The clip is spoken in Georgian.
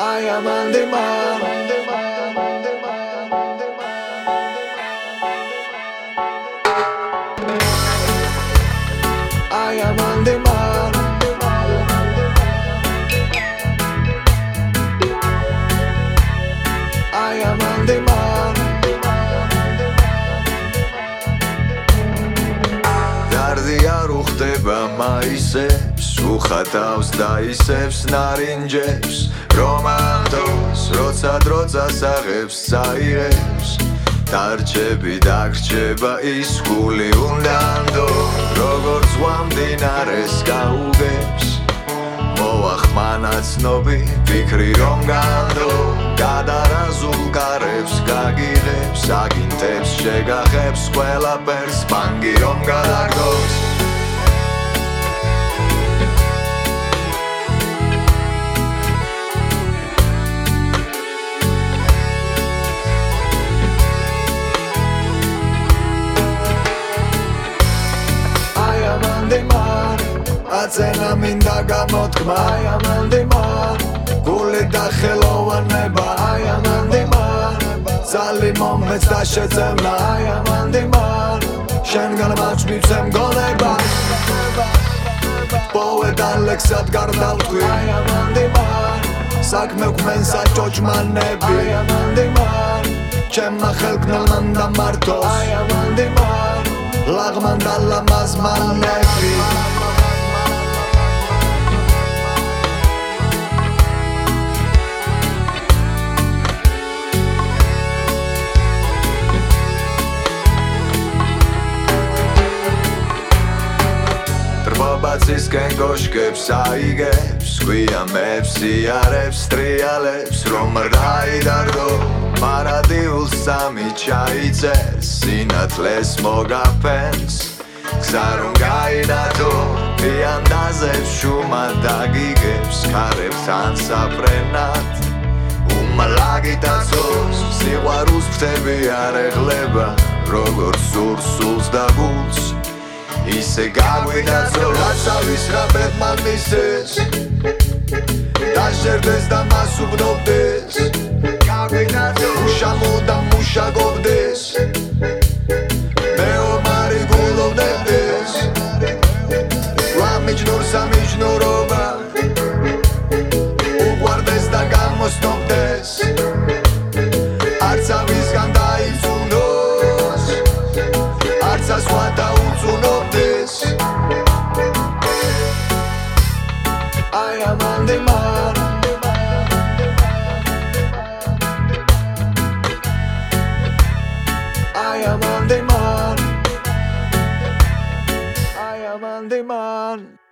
I am on demand. I am on demand. I am on demand. Dardi არ უხდება მაისებს, უხატავს და ისევს ნარინჯებს, რომანტოს, როცა დროწას აღებს საირებს, დარჩები დაგრჩება ის გული უნდანდო, როგორც ვამდინარეს გაუგებს, მოახმანაცნობი ფიქრი რომ განდო, გადარაზულ კარებს გაგიღებს, აგინთებს შეგახებს, ყველაფერს ბანგი რომ გადაგდოს. აცენა მინდა გამოთქმა, I am on demand. გული და ხელოვანება, I am on demand. ძალი მომეც და შეწევნა, I am on demand. შენგან მაჩვიცე მგონება, პოეტ ალექსად გარდავთქვი, I am on demand. საქმე გვქმენ საჭოჭმანები, I am on demand. ჩემმა ხელკნელმან და მარტოს, I am on demand. ლაღმან და ლამაზმანები. ბაცისკენ გოშკებს აიგებს, გვიამებს, იარებს, ტრიალებს, რომ რაიდარდო, მარადილს სამი ჩაიწერს, სინათლეს მოგაფენს, გზა რომ გაინათო, ფიანდაზებს შუმად დაგიგებს, ქარებთან საფრენად, უმალაგიტაცოს, სიყვარულს ფრთები არ ეღლება, როგორც სურსულს და გულს, ისე გაგვინაცო, რაც ავისრაბებ მან მისეს, დაჟერდეს და მას უბნობდეს, გაგვინაცო, მუშა მუდამ მუშაგობდეს, მეომარი გულობდებდეს, ვამიჯნურ სამიჯნურობა, უყვარდეს და გამოსნობდეს, არც ავისგან დაიწუნოს, არც სხვა დაუწუნობდეს. I am on demand. I am on demand. I am on demand.